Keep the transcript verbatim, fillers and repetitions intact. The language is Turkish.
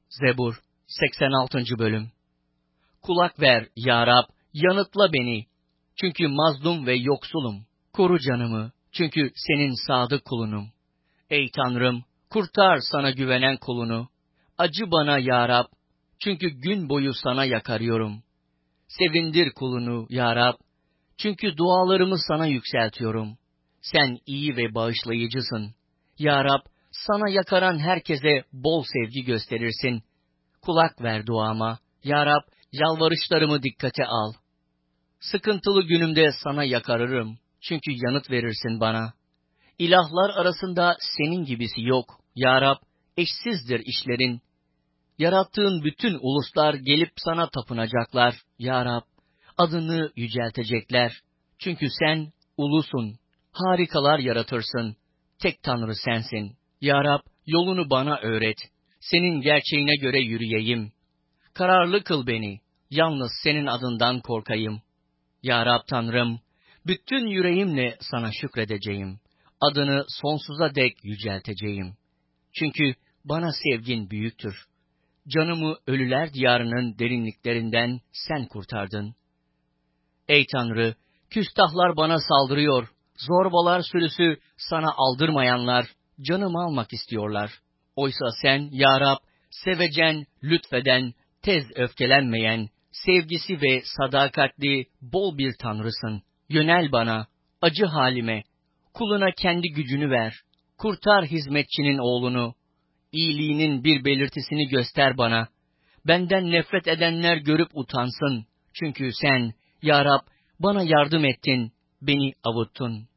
Zebur seksen altıncı. Bölüm. Kulak ver ya Rab, yanıtla beni. Çünkü mazlum ve yoksulum. Koru canımı, çünkü senin sadık kulunum. Ey Tanrım, kurtar sana güvenen kulunu. Acı bana ya Rab, çünkü gün boyu sana yakarıyorum. Sevindir kulunu ya Rab, çünkü dualarımı sana yükseltiyorum. Sen iyi ve bağışlayıcısın. Ya Rab, sana yakaran herkese bol sevgi gösterirsin. Kulak ver duama. Ya Rab, yalvarışlarımı dikkate al. Sıkıntılı günümde sana yakarırım. Çünkü yanıt verirsin bana. İlahlar arasında senin gibisi yok. Ya Rab, eşsizdir işlerin. Yarattığın bütün uluslar gelip sana tapınacaklar. Ya Rab, adını yüceltecekler. Çünkü sen ulusun. Harikalar yaratırsın. Tek Tanrı sensin. Ya Rab, yolunu bana öğret. Senin gerçeğine göre yürüyeyim. Kararlı kıl beni. Yalnız senin adından korkayım. Ya Rab Tanrım, bütün yüreğimle sana şükredeceğim. Adını sonsuza dek yücelteceğim. Çünkü bana sevgin büyüktür. Canımı ölüler diyarının derinliklerinden sen kurtardın. Ey Tanrı, küstahlar bana saldırıyor. Zorbalar sürüsü sana aldırmayanlar canımı almak istiyorlar. Oysa sen ya Rab, sevecen, lütfeden, tez öfkelenmeyen, sevgisi ve sadakatli, bol bir Tanrısın. Yönel bana, acı halime, kuluna kendi gücünü ver. Kurtar hizmetçinin oğlunu. İyiliğinin bir belirtisini göster bana. Benden nefret edenler görüp utansın. Çünkü sen, ya Rab, bana yardım ettin, beni avuttun.